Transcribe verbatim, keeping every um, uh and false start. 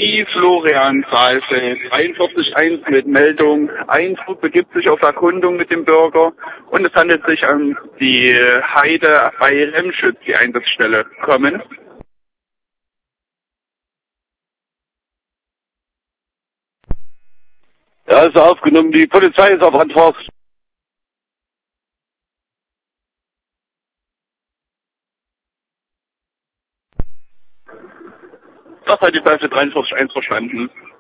Die Florian-Zahlfeld dreiundvierzig eins mit Meldung. Eindruck begibt sich auf Erkundung mit dem Bürger und es handelt sich um die Heide bei Remschütz, die Einsatzstelle. Kommen. Ja, ist aufgenommen. Die Polizei ist auf Antwort. Das hat die Seite dreiundvierzig eins verstanden.